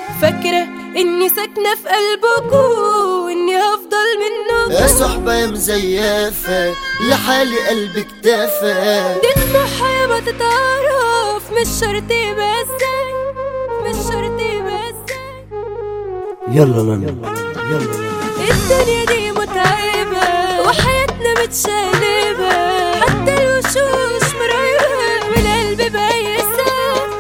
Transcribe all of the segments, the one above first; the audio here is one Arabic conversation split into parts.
فاكرة اني ساكنة في قلبكوا واني هفضل منكوا. يا صحبة يا مزيفة لحالي قلبي اكتفى. دي الضحية ما تتعرف مش شرط بس، مش شرط بس. يلا ماما يلا. الدنيا دي متعبة وحياتنا متشقلبة، حتى الوشوش مرعبة والقلب بايسة.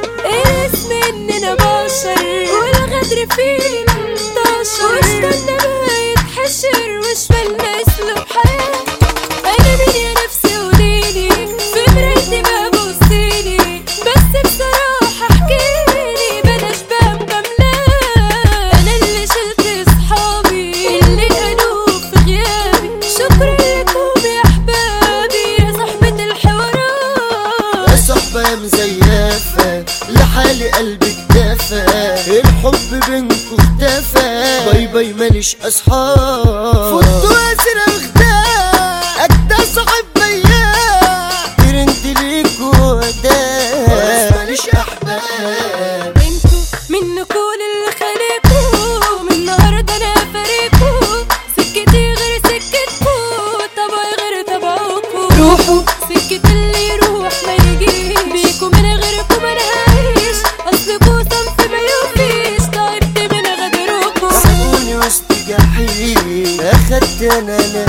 اسم اننا بشر والغدر فينا انتشر، واشتنا ما يتحشر وش بالنا اسلوب حياة. انا مين يا نفسي قوليلي، في مرايتي ما بصيلي، بس بصراحة احكيلي بلاش بقى مجاملة. انا اللي شلت صحابي اللي قالوا في غيابي، شكرا لكم يا احبابي يا صحبة الحوارات. يا صحبة يا مزيفة لحالي قلبي اكتفى. الحب بينكو اختفى، باي باي ماليش اصحاب. فضوا اسر الغداء اجدع صاحب بياع، ترند ليكو وداع ماليش احباب. انتوا منكوا اللي خليكوا، من النهارده انا فارقكوا. سكتي غير سكتكوا، طبعي غير طبعكوا. روحوا سكة اللي يروح ما يجيش، بيكوا من غيركوا ما نعيش. اصلكوا صنف ما يوفيش، تعبت من غدركوا. سابوني وسط جحيم، اخدت انا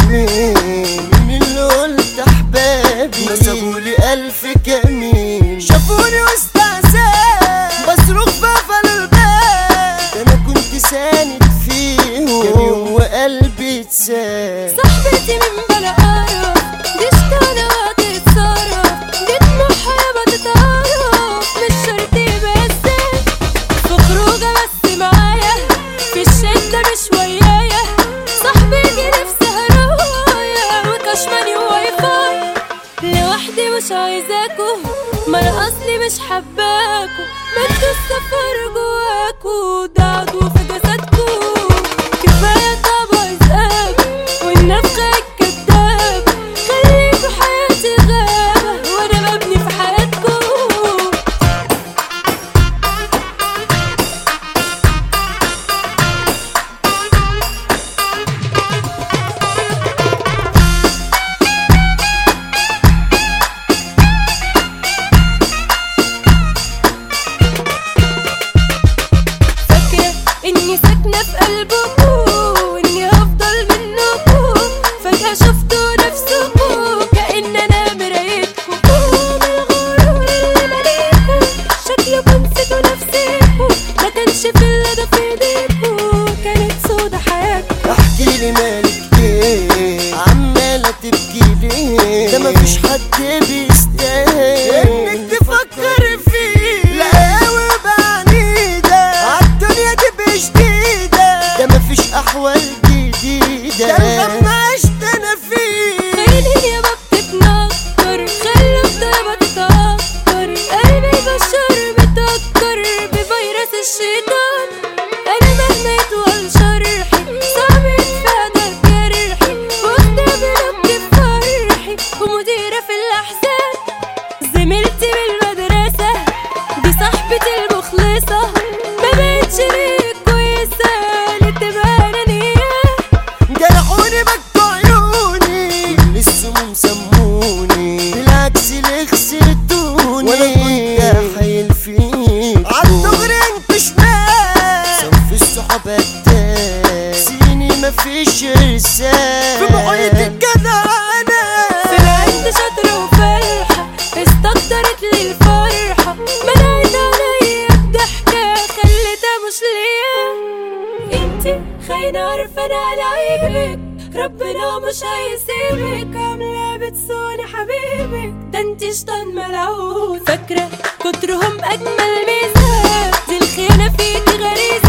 مين اللي قلت احبابي، نصبولي الف جميل. شافوني وسط عذاب بصرخ بقفل الباب، ده انا كنت ساند فيهم كام يوم وقلبي اتساب. صاحبتي من بلا قرف دي اشتغلة وهتتصرف، دي طموحها ما تتعرف مش شرط بس. في خروجة بس معايا، في الشدة مش ويايا. صاحبتي نفسها رواية وكشماني وواي فاي. لوحدي مش عايزاكوا، ما انا اصلي مش حباكوا. ما انتوا السفر جواكوا، ده عضو في جسدكوا. كفاية طبع ذئاب والنفخة الكداب، خليكوا حياتي غابة وانا ببني في حياتكوا. اني ساكنة في قلبكوا واني هفضل منكوا. فجأة شفتوا نفسكوا كأن انا مرايتكوا. من الغرور اللي مليكوا شكلكوا نسيتوا نفسكوا، ما كانش في اللي ده في ايديكوا، كانت سودا حياتكوا. احكيلي مالك ايه عمالة تبكي ليه، ده مفيش حد بيستاهل انك تفكر فيه. لا وبعنيدة عالدنيا دي جديدة، ده مفيش احوال جديدة، ده الغم عشت انا فيه. خليني يا ما بتتنكر، خلي الضربة تتأخر. قلبي بشر متأكر بفيروس الشيطان. انا مهما يطول شرحي صعب يتفادى جرحي، وقدامي نبكي بفرحي ومديرة في الاحزان. زميلتي بالمدرسة دي صاحبتي المخلصة، ما بقتش ليك كويسة لتبقى انانية. جرحوني بكوا عيوني السموم سموني، بالعكس اللي خسرتوني وانا كنت حايل فيك. عالدغري انت شمال صف الصحاب قتال، سيني مفيش ارسال في محيط الجدع. انا طلعت شاطرة وفرحة، استقدرت لي الفرحة، منعت عليا الضحكة خلتها مش ليا. انتي خاينة عارفة انا على عيبك، ربنا مش هيسيبك. عاملة بتسوني حبيبك، ده انتي شيطان ملعون. فاكرة كترهم اجمل ميزة، دي الخيانة فيكي غريزة.